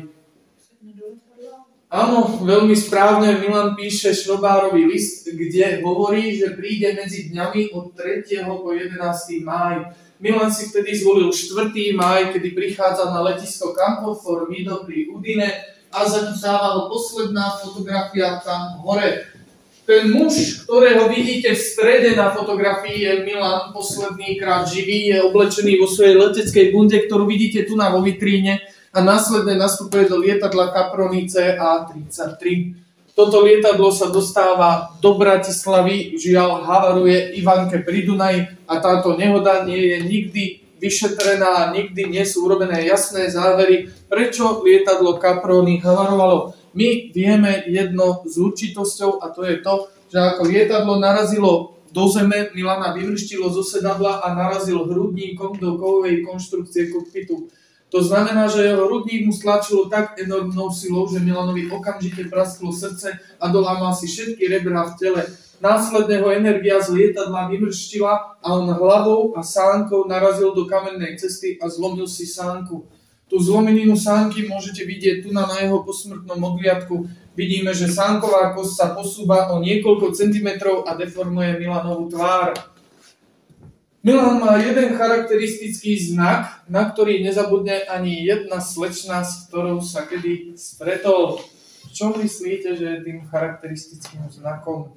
Áno, veľmi správne, Milan píše Šrobárovi list, kde hovorí, že príde medzi dňami od tretieho po jedenásteho máj. Milan si vtedy zvolil štvrtého máj, kedy prichádza na letisko Campo Formido pri Udine a zachytáva ho posledná fotografia tam hore. Ten muž, ktorého vidíte v strede na fotografii, je Milan posledný krát živý, je oblečený vo svojej leteckej bunde, ktorú vidíte tu na vo vitríne, a následne nastupuje do lietadla Caproni C A tridsaťtri. Toto lietadlo sa dostáva do Bratislavy, žiaľ havaruje Ivanke pri Dunaji a táto nehoda nie je nikdy vyšetrená, nikdy nie sú urobené jasné závery, prečo lietadlo Caproni havarovalo. My vieme jedno s určitosťou a to je to, že ako lietadlo narazilo do zeme, Milana vymrštilo zo sedadla a narazil hrudníkom do kovovej konštrukcie kokpitu. To znamená, že jeho hrudník mu stlačilo tak enormnou silou, že Milanovi okamžite prasklo srdce a dolámal si všetky rebrá v tele. Následne ho energia z lietadla vymrštila a on hlavou a sánkou narazil do kamennej cesty a zlomil si sánku. Tú zlomeninu sánky môžete vidieť tu na, na jeho posmrtnom odliadku. Vidíme, že sánková kosť sa posúva o niekoľko centimetrov a deformuje Milanovú tvár. Milan má jeden charakteristický znak, na ktorý nezabudne ani jedna slečna, s ktorou sa kedy stretol. Čo myslíte, že je tým charakteristickým znakom?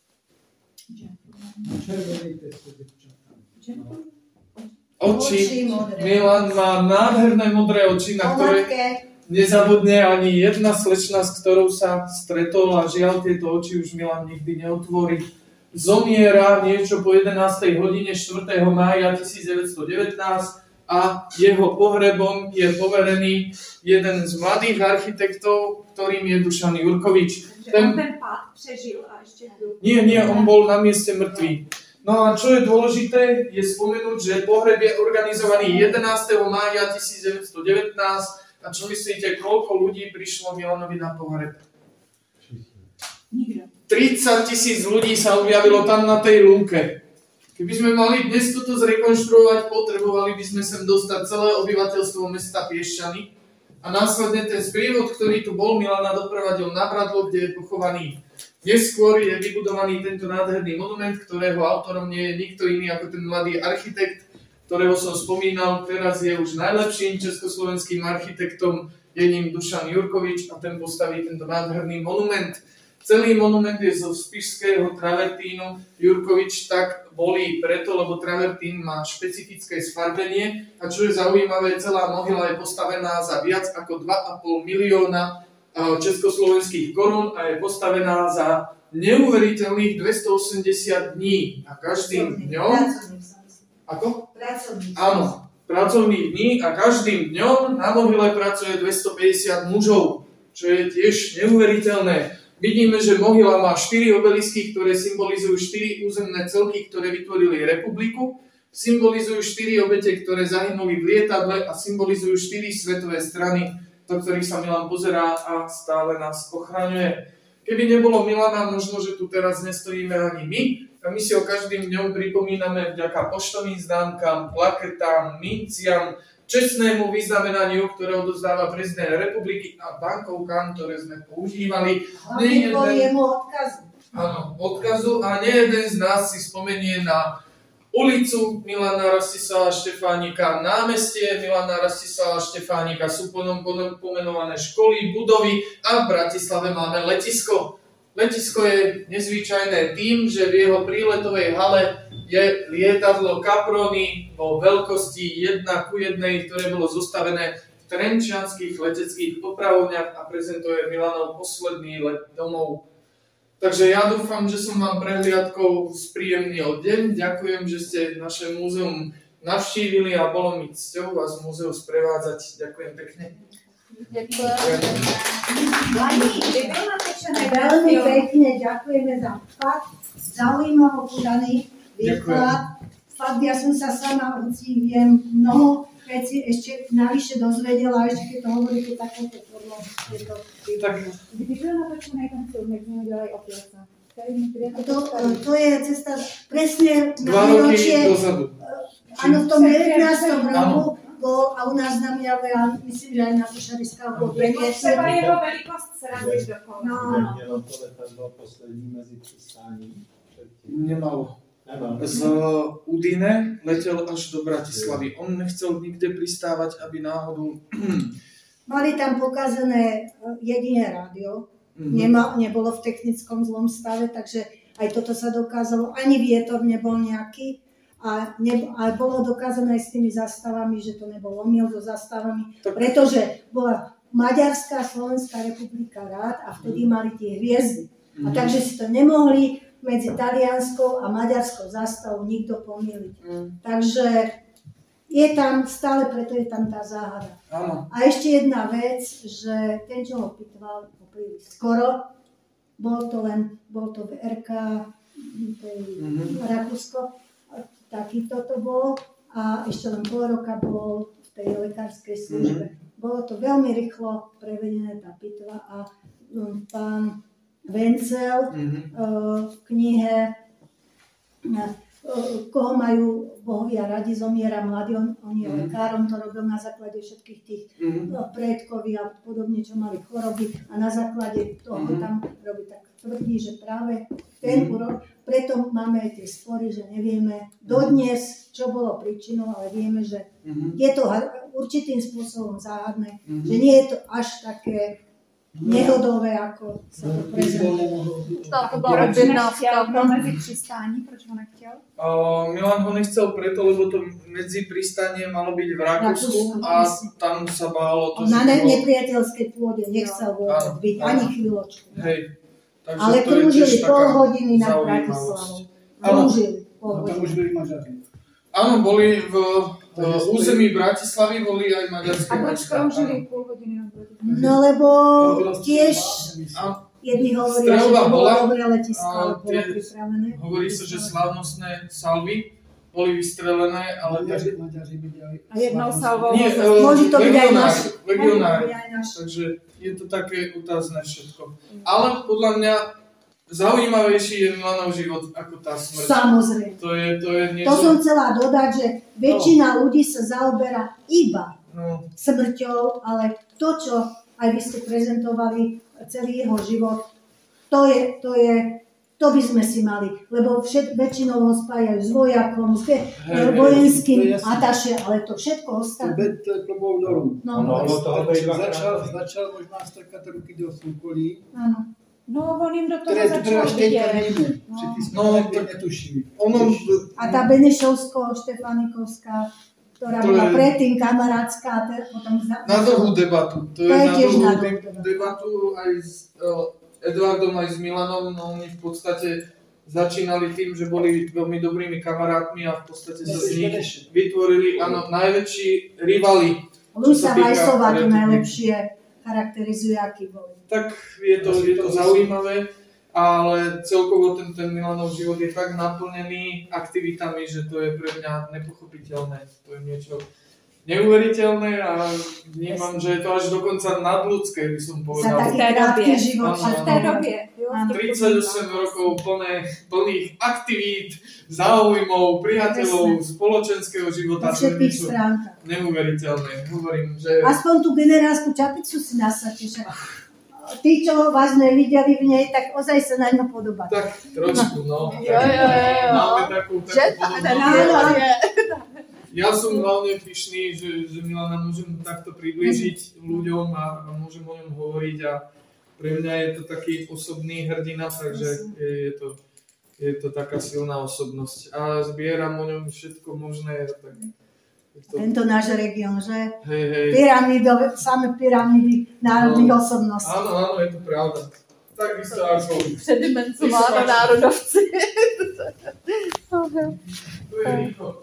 Oči. Milan má nádherné modré oči, na ktoré nezabudne ani jedna slečna, s ktorou sa stretol a žiaľ tieto oči už Milan nikdy neotvorí. Zomiera niečo po jedenástej hodine štvrtého mája tisícdeväťstodevätnásť a jeho pohrebom je poverený jeden z mladých architektov, ktorým je Dušan Jurkovič. Ten... On ten pád prežil a ešte... Nie, nie, on bol na mieste mŕtvý. No a čo je dôležité, je spomenúť, že pohreb je organizovaný jedenásteho mája tisícdeväťstodevätnásť a čo myslíte, koľko ľudí prišlo Milanovi na pohreb? Nikto. tridsať tisíc ľudí sa objavilo tam na tej lúke. Keby sme mali dnes toto zrekonštruovať, potrebovali by sme sem dostať celé obyvateľstvo mesta Piešťany a následne ten sprievod, ktorý tu bol, Milana doprevádzal na Bradlo, kde je pochovaný. Neskôr je vybudovaný tento nádherný monument, ktorého autorom nie je nikto iný ako ten mladý architekt, ktorého som spomínal, teraz je už najlepším československým architektom, je ním Dušan Jurkovič a ten postaví tento nádherný monument. Celý monument je zo spišského travertínu. Jurkovič tak volí preto, lebo travertín má špecifické sfarbenie a čo je zaujímavé, celá mohyla je postavená za viac ako dva a pol milióna československých korún a je postavená za neuveriteľných dvestoosemdesiat dní. A každým dňom... Ako? Pracovných. Áno, pracovných dní a každým dňom na mohyle pracuje dvestopäťdesiat mužov, čo je tiež neuveriteľné. Vidíme, že mohyla má štyri obelisky, ktoré symbolizujú štyri územné celky, ktoré vytvorili republiku, symbolizujú štyri obete, ktoré zahynuli v lietadle a symbolizujú štyri svetové strany, do ktorých sa Milan pozerá a stále nás ochraňuje. Keby nebolo Milana, možno, že tu teraz nestojíme ani my, a my si ho každým dňom pripomíname vďaka poštovým známkam, plaketám, minciam, čestnému vyznamenaniu, ktoré odovzdáva prezident republiky a bankovkám, ktoré sme používali. Hlavne kvôli jemu odkazu. Áno, odkazu a nie jeden z nás si spomenie na ulicu Milana Rastislava Štefánika, námestie Milana Rastislava Štefánika, sú pomenované školy, budovy a v Bratislave máme letisko. Letisko je nezvyčajné tým, že v jeho príletovej hale je lietadlo Caproni vo veľkosti jedna ku jednej, ktoré bolo zostavené v trenčianskych leteckých opravovniach a prezentuje Milanov posledný let domov. Takže ja dúfam, že som vám prehliadkou spríjemnil deň. Ďakujem, že ste naše múzeum navštívili a bolo mi cťou vás v múzeu sprevádzať. Ďakujem pekne. Ďakujem. Pani, veľmi pekne ďakujeme za fakt zaujímavo podaný výklad. Fakt, ja som sa sama, hoci viem mnoho veci ešte navyše dozvedela, ešte keď to hovoríte takéto formou. Kdyby byl natočený ten film, jak jsme ho dělali o Pělce? To, to je cesta presne na Dva roky výročie. dozadu. Áno, v tom jedenástom roku bol a u nás na Miave, a myslím, že aj na Košariskách bol premiér. Třeba jeho velikost se razí do kola. No, Mělo to letadlo poslední mezi přistáním? Nemalo. Nemalo. Z Udine letel až do Bratislavy. On nechcel nikde pristávať, aby náhodou... mali tam pokazené jediné rádio. Mm-hmm. Nema, nebolo v technickom zlom stave, takže aj toto sa dokázalo. Ani vietor nebol nejaký. A, ne, a bolo dokázané aj s tými zastavami, že to nebol omyl so zastavami, pretože bola Maďarská Slovenská republika rád a vtedy mali tie hviezdy. A takže si to nemohli medzi talianskou a maďarskou zastavou nikto pomýliť. Mm. Takže je tam, stále preto je tam tá záhada. Áno. A ešte jedna vec, že ten, čo ho pitval, ho príliš skoro, bol to len, bol to v er ká, mm-hmm. Rakúsko, takýto to bol a ešte len pol roka bol v tej lekárskej službe. Mm-hmm. Bolo to veľmi rýchlo prevedené tá pitva a um, pán Vencel mm-hmm. uh, v knihe uh, Koho majú bohovia radi, zomiera mladý, on, on je mm-hmm. lekárom, to robil na základe všetkých tých mm-hmm. uh, predkoví a podobne, čo mali choroby a na základe toho mm-hmm. tam robí tak tvrdí, že práve ten mm-hmm. úrok, preto máme aj tie spory, že nevieme dodnes, čo bolo príčinou, ale vieme, že mm-hmm. je to určitým spôsobom záhadné, mm-hmm. že nie je to až také nehodové, ako sa to prezentovalo. To byla Proč objednávka. nechtěl to mezi přistání? Proč ho nechtěl? Uh, Milan ho nechcel preto, lebo to medzi pristánie malo byť v Rakúsku a tam sa bálo to, Na že ne- bolo... nepriateľskej pôde nechcel vôbec Áno, byť, áno. ani chvíľočku. Hej, takže Ale to je krúžili tiež pol taká hodiny nad zaujímavosť. Bratislavou. Áno. Krúžili pol No tam už hodiny. byli Maďari. Áno, boli v, v území Bratislavy, boli aj maďarské A proč vojska. kroužili půl hodiny na Bratislavě? No lebo tiež Áno. jedni hovoria, že Streľba to bolo bola, dobré letisko, a ale bolo tie- pripravené. Hovorí sa, že slávnostné salvy boli vystrelené, ale tak... Maďari, Maďari videli. A jednou salvou Nie, ho e, Môže to byť aj legionári, naši. legionári. Môže to byť aj naši. Takže je to také otázne všetko. Ale podľa mňa zaujímavejší je Milanov život ako tá smrť. Samozrejme. To je, to je niečo... To som chcela dodať, že väčšina ľudí sa zaoberá iba No, smrťou, ale to, čo aj vy ste prezentovali, celý jeho život, to je, to je, to by sme si mali, lebo všet, väčšinou ho spájajú s vojakom, s Hej, hej, vojenským to je jasné. ataše, ale to všetko To ostatné. je to je klobouk dolů. No, Mohlo toho být dvakrát. Začal, začal možná strkat ruky do soukolí, áno. No, on jim do toho které teprve začal až teďka vidět. víme. No. Při té No, smrti tak- netušíme. ono... A tá Benešovsko-Štefanikovská, ktorá To bola je- predtým kamarátska, a te, potom za, Na dlhú debatu. To je, To je na tiež dlhú na de- dlhú debatu. debatu aj s uh, Edvardom, aj s Milanom. No oni v podstate začínali tým, že boli veľmi dobrými kamarátmi a v podstate sa z nich vytvorili áno, najväčší rivali. Luisa sa týka Vajsová to kreatívnych. najlepšie charakterizuje, aký bol. Tak je to, je to zaujímavé, ale celkovo ten, ten Milanov život je tak naplnený aktivitami, že to je pre mňa nepochopiteľné. To je niečo neuveriteľné a vnímam, že je to až dokonca nadľudské, by som Za povedal. taký V té krátky době. život. Áno, A v té době, jo, v těch tridsaťosem podmínkách. rokov plné, plných aktivít, záujmov, priateľov, spoločenského Na života. To je všetkých niečo stránkach. neuveriteľné. Hovorím, že... Aspoň tú generálskú čapicu si nasadte, že tí, čo vás nevideli v nej, tak ozaj sa na ňu podobá. Tak trošku, no. Jo, jo, jo, jo. Máme takú, Že takú ten podobnú. názor je. Ja som hlavne pyšný, že, že Milana môžem takto priblížiť ľuďom a, a môžem o ňom hovoriť a pre mňa je to taký osobný hrdina, takže je, je, to, je to taká silná osobnosť. A zbieram o ňom všetko možné, tak je to, Tento náš región, že? hej, hej. Pyramidové, same pyramídy národných osobností. Áno, áno, je to pravda. Takisto ako... Předimencováno národovci. To je rýchlo.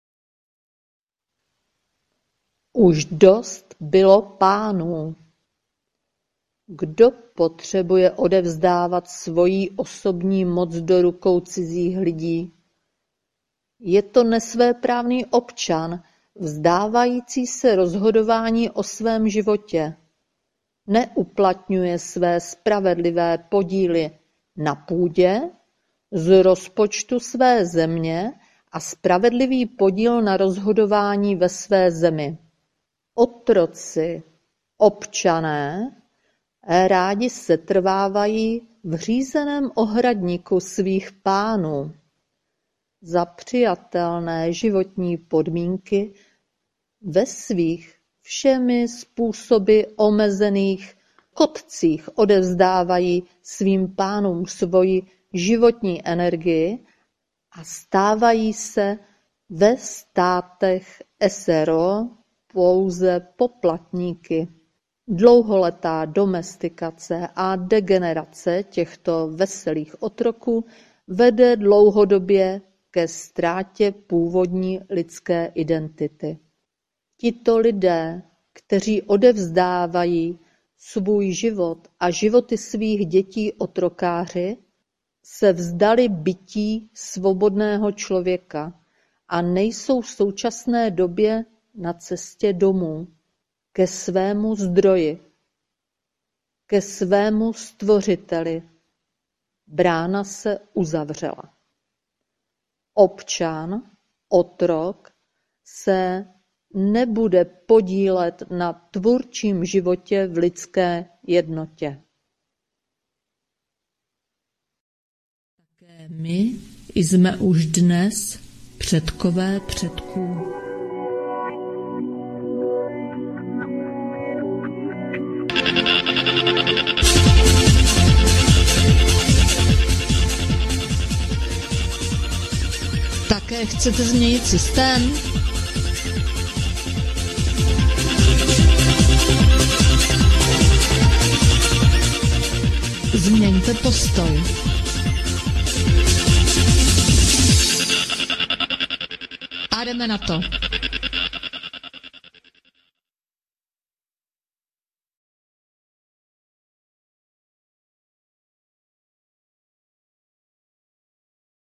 Už dost bylo pánů. Kdo potřebuje odevzdávat svoji osobní moc do rukou cizích lidí? Je to nesvéprávný občan, vzdávající se rozhodování o svém životě. Neuplatňuje své spravedlivé podíly na půdě, z rozpočtu své země a spravedlivý podíl na rozhodování ve své zemi. Otroci, občané, rádi setrvávají v řízeném ohradníku svých pánů. Za přijatelné životní podmínky ve svých všemi způsoby omezených kotcích odevzdávají svým pánům svoji životní energii a stávají se ve státech S R O pouze poplatníky. Dlouholetá domestikace a degenerace těchto veselých otroků vede dlouhodobě ke ztrátě původní lidské identity. Tito lidé, kteří odevzdávají svůj život a životy svých dětí otrokáři, se vzdali bytí svobodného člověka a nejsou v současné době na cestě domů, ke svému zdroji, ke svému stvořiteli. Brána se uzavřela. Občan, otrok, se nebude podílet na tvůrčím životě v lidské jednotě. Také my jsme už dnes předkové předků. chcete změnit systém? Změňte postoj. A jdeme na to.